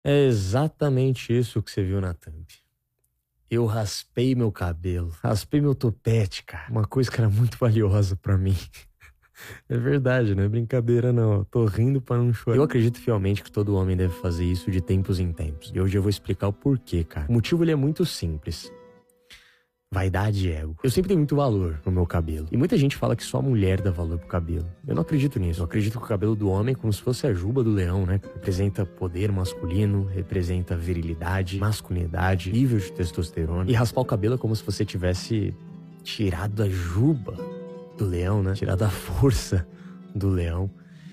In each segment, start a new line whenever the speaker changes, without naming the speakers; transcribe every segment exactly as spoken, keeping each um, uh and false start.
É exatamente isso que você viu na thumb. Eu raspei meu cabelo, raspei meu topete, cara. Uma coisa que era muito valiosa pra mim. É verdade, não é brincadeira não. Eu tô rindo pra não chorar. Eu acredito fielmente que todo homem deve fazer isso de tempos em tempos. E hoje eu vou explicar o porquê, cara. O motivo ele é muito simples. Vaidade e ego. Eu sempre dei muito valor no meu cabelo. E muita gente fala que só a mulher dá valor pro cabelo. Eu não acredito nisso. Eu acredito que o cabelo do homem é como se fosse a juba do leão, né? Representa poder masculino, representa virilidade, masculinidade, nível de testosterona. E raspar o cabelo é como se você tivesse tirado a juba do leão, né? Tirado a força do leão.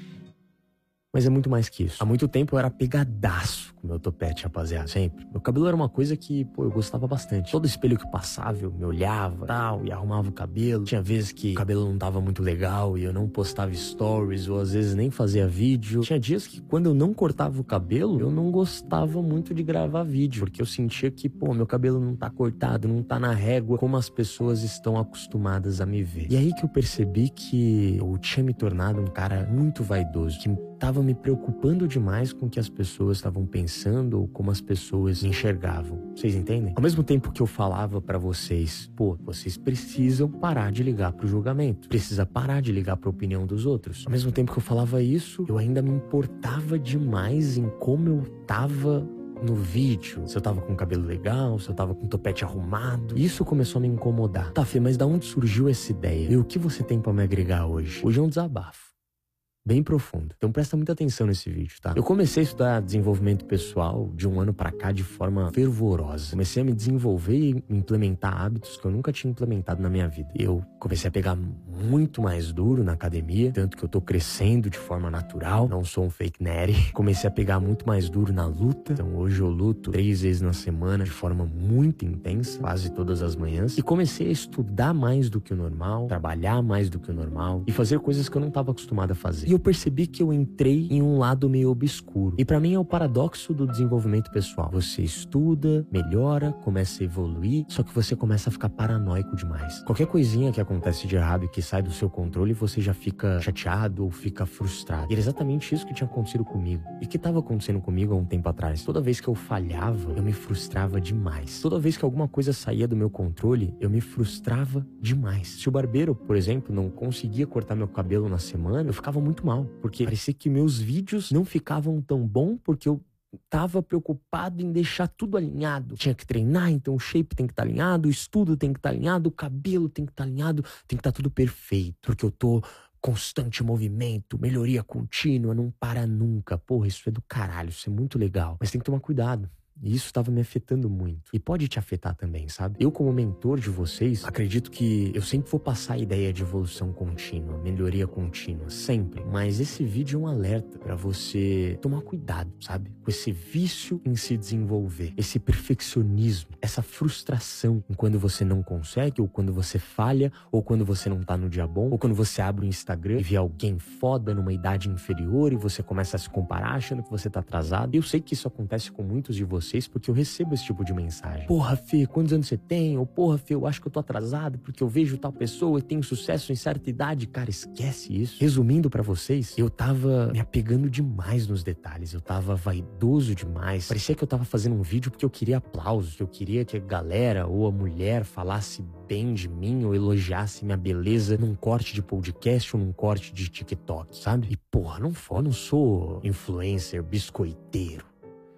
Mas é muito mais que isso. Há muito tempo eu era pegadaço com meu topete, rapaziada. Sempre. Meu cabelo era uma coisa que, pô, eu gostava bastante. Todo espelho que passava, eu me olhava, tal, e arrumava o cabelo. Tinha vezes que o cabelo não tava muito legal e eu não postava stories, ou às vezes nem fazia vídeo. Tinha dias que quando eu não cortava o cabelo, eu não gostava muito de gravar vídeo, porque eu sentia que, pô, meu cabelo não tá cortado, não tá na régua, como as pessoas estão acostumadas a me ver. E aí que eu percebi que eu tinha me tornado um cara muito vaidoso, que tava me preocupando demais com o que as pessoas estavam pensando ou como as pessoas me enxergavam. Vocês entendem? Ao mesmo tempo que eu falava pra vocês, pô, vocês precisam parar de ligar pro julgamento. Precisa parar de ligar pra opinião dos outros. Ao mesmo tempo que eu falava isso, eu ainda me importava demais em como eu tava no vídeo, se eu tava com o cabelo legal, se eu tava com o topete arrumado. Isso começou a me incomodar. Tá, Fê, mas da onde surgiu essa ideia? E o que você tem pra me agregar hoje? Hoje é um desabafo bem profundo. Então presta muita atenção nesse vídeo, tá? Eu comecei a estudar desenvolvimento pessoal de um ano pra cá de forma fervorosa. Comecei a me desenvolver e implementar hábitos que eu nunca tinha implementado na minha vida. Eu comecei a pegar muito mais duro na academia, tanto que eu tô crescendo de forma natural, não sou um fake nerd. Comecei a pegar muito mais duro na luta. Então hoje eu luto três vezes na semana de forma muito intensa, quase todas as manhãs. E comecei a estudar mais do que o normal, trabalhar mais do que o normal e fazer coisas que eu não estava acostumado a fazer. E eu percebi que eu entrei em um lado meio obscuro. E pra mim é o paradoxo do desenvolvimento pessoal. Você estuda, melhora, começa a evoluir, só que você começa a ficar paranoico demais. Qualquer coisinha que acontece de errado e que sai do seu controle, você já fica chateado ou fica frustrado. E era exatamente isso que tinha acontecido comigo. E que estava acontecendo comigo há um tempo atrás. Toda vez que eu falhava, eu me frustrava demais. Toda vez que alguma coisa saía do meu controle, eu me frustrava demais. Se o barbeiro, por exemplo, não conseguia cortar meu cabelo na semana, eu ficava muito mal, porque parecia que meus vídeos não ficavam tão bom porque eu tava preocupado em deixar tudo alinhado. Tinha que treinar, então o shape tem que estar tá alinhado, o estudo tem que estar tá alinhado, o cabelo tem que estar tá alinhado, tem que estar tá tudo perfeito, porque eu tô constante movimento, melhoria contínua, não para nunca. Porra, isso é do caralho, isso é muito legal, mas tem que tomar cuidado. E isso estava me afetando muito. E pode te afetar também, sabe? Eu, como mentor de vocês, acredito que eu sempre vou passar a ideia de evolução contínua, melhoria contínua, sempre. Mas esse vídeo é um alerta pra você tomar cuidado, sabe? Com esse vício em se desenvolver, esse perfeccionismo, essa frustração em quando você não consegue, ou quando você falha, ou quando você não tá no dia bom, ou quando você abre o Instagram e vê alguém foda numa idade inferior e você começa a se comparar achando que você tá atrasado. Eu sei que isso acontece com muitos de vocês, porque eu recebo esse tipo de mensagem. Porra, Fê, quantos anos você tem? Ou porra, Fê, eu acho que eu tô atrasado porque eu vejo tal pessoa e tenho sucesso em certa idade. Cara, esquece isso. Resumindo pra vocês, eu tava me apegando demais nos detalhes. Eu tava vaidoso demais. Parecia que eu tava fazendo um vídeo porque eu queria aplausos, que eu queria que a galera ou a mulher falasse bem de mim ou elogiasse minha beleza num corte de podcast ou num corte de TikTok, sabe? E porra, não, eu não sou influencer, biscoiteiro.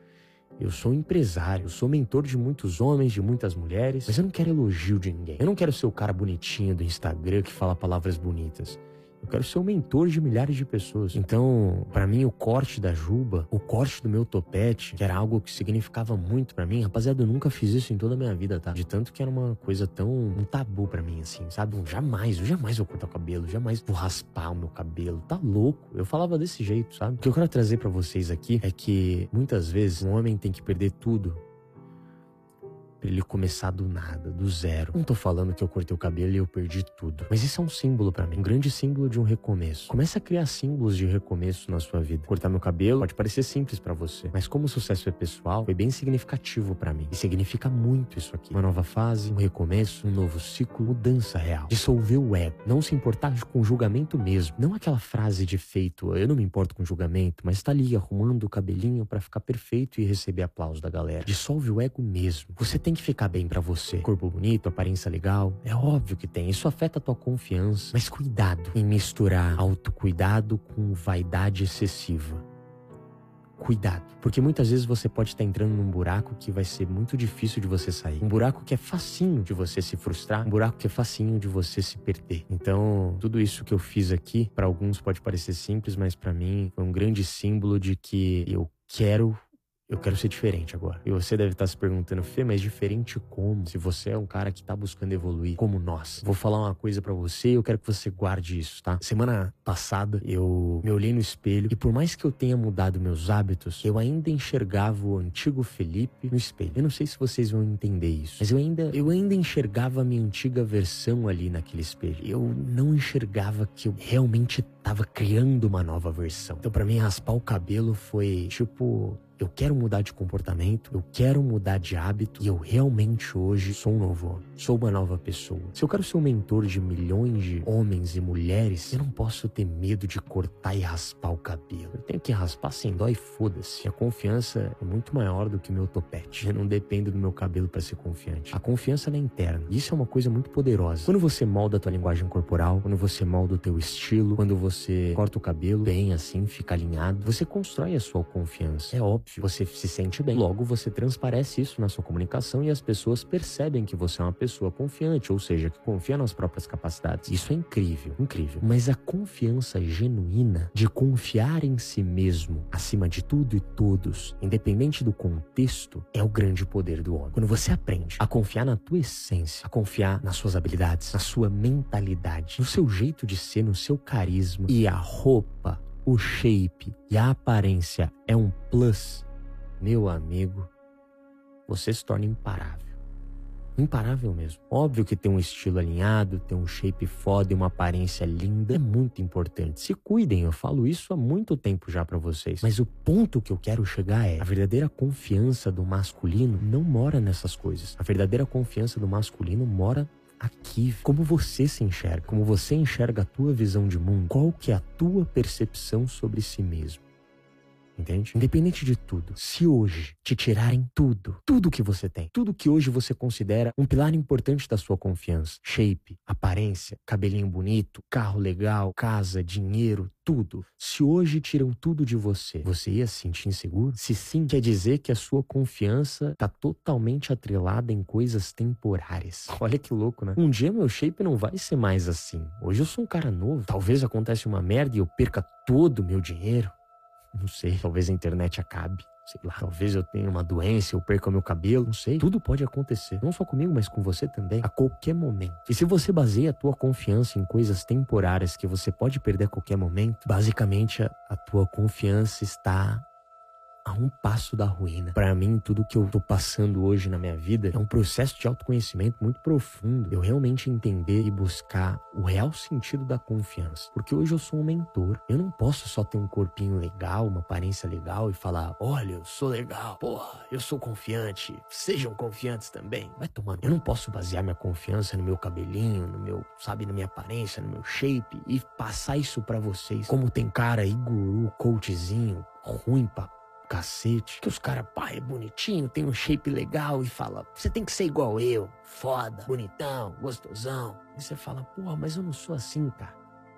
Eu sou empresário, eu sou mentor de muitos homens, de muitas mulheres, mas eu não quero elogio de ninguém. Eu não quero ser o cara bonitinho do Instagram que fala palavras bonitas. Eu quero ser o mentor de milhares de pessoas. Então, pra mim, o corte da juba, o corte do meu topete, que era algo que significava muito pra mim, rapaziada, eu nunca fiz isso em toda a minha vida, tá? De tanto que era uma coisa tão, um tabu pra mim, assim, sabe? Um, jamais, eu jamais vou cortar o cabelo, jamais vou raspar o meu cabelo, tá louco? Eu falava desse jeito, sabe? O que eu quero trazer pra vocês aqui é que, muitas vezes, um homem tem que perder tudo pra ele começar do nada, do zero. Não tô falando que eu cortei o cabelo e eu perdi tudo, mas isso é um símbolo pra mim, um grande símbolo de um recomeço. Comece a criar símbolos de recomeço na sua vida. Cortar meu cabelo pode parecer simples pra você, mas como o sucesso é pessoal, foi bem significativo pra mim. E significa muito isso aqui. Uma nova fase, um recomeço, um novo ciclo, mudança real. Dissolver o ego, não se importar com julgamento mesmo. Não aquela frase de feito, eu não me importo com julgamento, mas tá ali arrumando o cabelinho pra ficar perfeito e receber aplauso da galera. Dissolve o ego mesmo. Você tem que ficar bem pra você. Corpo bonito, aparência legal, é óbvio que tem. Isso afeta a tua confiança. Mas cuidado em misturar autocuidado com vaidade excessiva. Cuidado, porque muitas vezes você pode estar entrando num buraco que vai ser muito difícil de você sair. Um buraco que é facinho de você se frustrar, um buraco que é facinho de você se perder. Então, tudo isso que eu fiz aqui, para alguns pode parecer simples, mas para mim foi um grande símbolo de que eu quero Eu quero ser diferente agora. E você deve estar se perguntando, Fê, mas diferente como? Se você é um cara que tá buscando evoluir como nós. Vou falar uma coisa pra você e eu quero que você guarde isso, tá? Semana passada, eu me olhei no espelho e por mais que eu tenha mudado meus hábitos, eu ainda enxergava o antigo Felipe no espelho. Eu não sei se vocês vão entender isso, mas eu ainda, eu ainda enxergava a minha antiga versão ali naquele espelho. Eu não enxergava que eu realmente tava criando uma nova versão. Então pra mim, raspar o cabelo foi tipo... Eu quero mudar de comportamento, eu quero mudar de hábito e eu realmente hoje sou um novo homem, sou uma nova pessoa. Se eu quero ser um mentor de milhões de homens e mulheres, eu não posso ter medo de cortar e raspar o cabelo. Eu tenho que raspar sem dó e foda-se. A confiança é muito maior do que o meu topete. Eu não dependo do meu cabelo para ser confiante. A confiança ela é interna. Isso é uma coisa muito poderosa. Quando você molda a tua linguagem corporal, quando você molda o teu estilo, quando você corta o cabelo bem assim, fica alinhado, você constrói a sua confiança. É óbvio. Você se sente bem. Logo, você transparece isso na sua comunicação e as pessoas percebem que você é uma pessoa confiante, ou seja, que confia nas próprias capacidades. Isso é incrível, incrível. Mas a confiança genuína de confiar em si mesmo, acima de tudo e todos, independente do contexto, é o grande poder do homem. Quando você aprende a confiar na tua essência, a confiar nas suas habilidades, na sua mentalidade, no seu jeito de ser, no seu carisma e a roupa, o shape e a aparência é um plus, meu amigo, você se torna imparável. Imparável mesmo. Óbvio que ter um estilo alinhado, ter um shape foda e uma aparência linda é muito importante. Se cuidem, eu falo isso há muito tempo já pra vocês. Mas o ponto que eu quero chegar é: a verdadeira confiança do masculino não mora nessas coisas. A verdadeira confiança do masculino mora aqui, como você se enxerga, como você enxerga a tua visão de mundo, qual que é a tua percepção sobre si mesmo, entende? Independente de tudo, se hoje te tirarem tudo, tudo que você tem, tudo que hoje você considera um pilar importante da sua confiança, shape, aparência, cabelinho bonito, carro legal, casa, dinheiro, tudo. Se hoje tiram tudo de você, você ia se sentir inseguro? Se sim, quer dizer que a sua confiança tá totalmente atrelada em coisas temporárias. Olha que louco, né? Um dia meu shape não vai ser mais assim. Hoje eu sou um cara novo. Talvez aconteça uma merda e eu perca todo o meu dinheiro. Não sei, talvez a internet acabe. Sei lá, talvez eu tenha uma doença, eu perca o meu cabelo, não sei. Tudo pode acontecer, não só comigo, mas com você também, a qualquer momento. E se você baseia a tua confiança em coisas temporárias que você pode perder a qualquer momento, basicamente a, a tua confiança está a um passo da ruína. Pra mim, tudo que eu tô passando hoje na minha vida é um processo de autoconhecimento muito profundo. Eu realmente entender e buscar o real sentido da confiança. Porque hoje eu sou um mentor. Eu não posso só ter um corpinho legal, uma aparência legal e falar: olha, eu sou legal, porra, eu sou confiante, sejam confiantes também. Vai tomando. Eu não posso basear minha confiança no meu cabelinho, no meu, sabe, na minha aparência, no meu shape e passar isso pra vocês. Como tem cara aí, guru, coachzinho, ruim pra cacete, que os caras, pá, é bonitinho, tem um shape legal e fala: você tem que ser igual eu, foda, bonitão, gostosão. E você fala: porra, mas eu não sou assim, cara.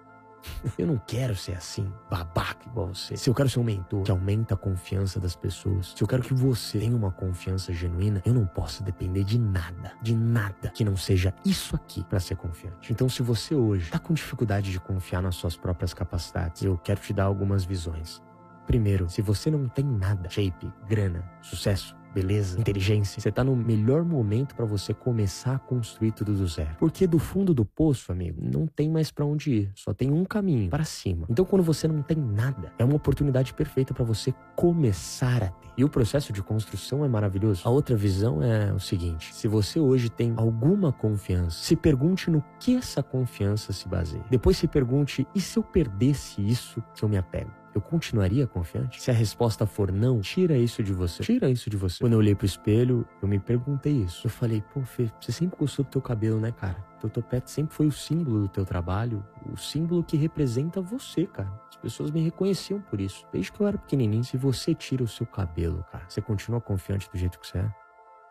Eu não quero ser assim, babaca igual você. Se eu quero ser um mentor que aumenta a confiança das pessoas, se eu quero que você tenha uma confiança genuína, eu não posso depender de nada, de nada que não seja isso aqui pra ser confiante. Então, se você hoje tá com dificuldade de confiar nas suas próprias capacidades, eu quero te dar algumas visões. Primeiro, se você não tem nada, shape, grana, sucesso, beleza, inteligência. Você tá no melhor momento pra você começar a construir tudo do zero. Porque do fundo do poço, amigo, não tem mais pra onde ir. Só tem um caminho, para cima. Então quando você não tem nada, é uma oportunidade perfeita pra você começar a ter. E o processo de construção é maravilhoso. A outra visão é o seguinte: se você hoje tem alguma confiança, se pergunte no que essa confiança se baseia. Depois se pergunte, e se eu perdesse isso que eu me apego? Eu continuaria confiante? Se a resposta for não, tira isso de você. Tira isso de você. Quando eu olhei pro espelho, eu me perguntei isso. Eu falei, pô, Fê, você sempre gostou do teu cabelo, né, cara? Teu topete sempre foi o símbolo do teu trabalho, o símbolo que representa você, cara. As pessoas me reconheciam por isso. Desde que eu era pequenininho, se você tira o seu cabelo, cara, você continua confiante do jeito que você é?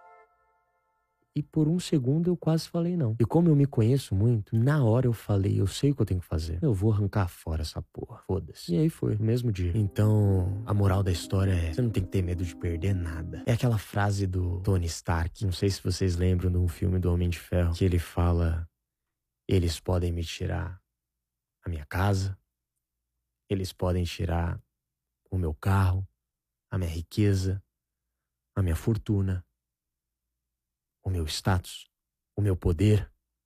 E por um segundo eu quase falei não. E como eu me conheço muito, na hora eu falei, eu sei o que eu tenho que fazer. Eu vou arrancar fora essa porra, foda-se. E aí foi, no mesmo dia. Então, a moral da história é, você não tem que ter medo de perder nada. É aquela frase do Tony Stark, não sei se vocês lembram de um filme do Homem de Ferro, que ele fala, eles podem me tirar a minha casa, eles podem tirar o meu carro, a minha riqueza, a minha fortuna, o meu status, o meu poder,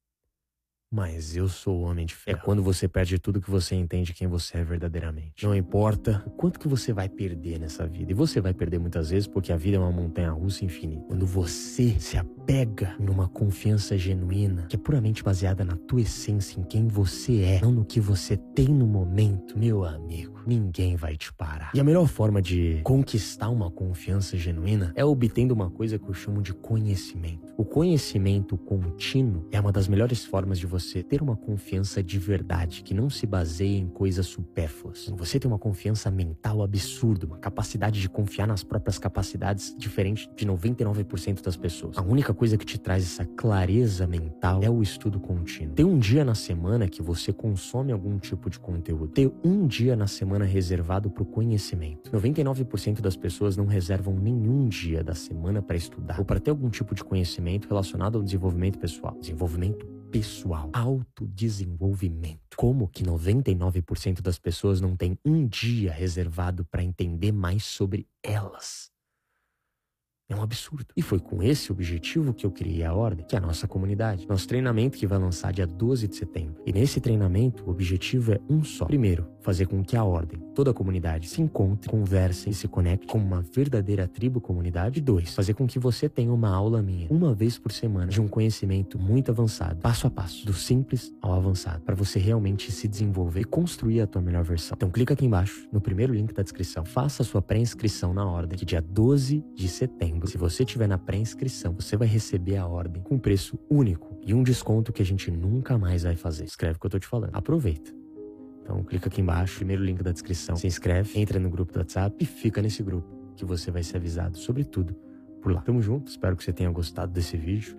mas eu sou o Homem de Ferro. É quando você perde tudo que você entende quem você é verdadeiramente. Não importa o quanto que você vai perder nessa vida, e você vai perder muitas vezes porque a vida é uma montanha-russa infinita. Quando você se apega numa confiança genuína, que é puramente baseada na tua essência, em quem você é, não no que você tem no momento, meu amigo, ninguém vai te parar. E a melhor forma de conquistar uma confiança genuína é obtendo uma coisa que eu chamo de conhecimento. O conhecimento contínuo é uma das melhores formas de você ter uma confiança de verdade, que não se baseia em coisas supérfluas. Você tem uma confiança mental absurda, uma capacidade de confiar nas próprias capacidades diferente de noventa e nove por cento das pessoas. A única coisa que te traz essa clareza mental é o estudo contínuo. Ter um dia na semana que você consome algum tipo de conteúdo. Ter um dia na semana reservado para o conhecimento. noventa e nove por cento das pessoas não reservam nenhum dia da semana para estudar ou para ter algum tipo de conhecimento relacionado ao desenvolvimento pessoal. Desenvolvimento pessoal. Autodesenvolvimento. Como que noventa e nove por cento das pessoas não tem um dia reservado para entender mais sobre elas? É um absurdo. E foi com esse objetivo que eu criei a Ordem, que é a nossa comunidade. Nosso treinamento que vai lançar dia doze de setembro. E nesse treinamento, o objetivo é um só. Primeiro, fazer com que a Ordem, toda a comunidade, se encontre, converse e se conecte como uma verdadeira tribo comunidade. E dois, fazer com que você tenha uma aula minha, uma vez por semana, de um conhecimento muito avançado, passo a passo, do simples ao avançado, para você realmente se desenvolver e construir a tua melhor versão. Então clica aqui embaixo, no primeiro link da descrição. Faça a sua pré-inscrição na Ordem, que dia doze de setembro, se você estiver na pré-inscrição, você vai receber a Ordem com preço único e um desconto que a gente nunca mais vai fazer. Escreve o que eu tô te falando. Aproveita. Então clica aqui embaixo, primeiro link da descrição. Se inscreve, entra no grupo do WhatsApp e fica nesse grupo, que você vai ser avisado sobre tudo por lá. Tamo junto, espero que você tenha gostado desse vídeo.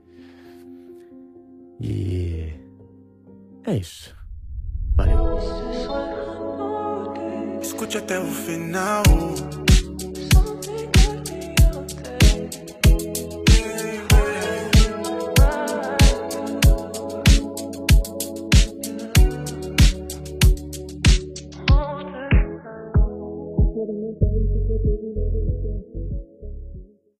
E é isso. Valeu.
Escute até o final.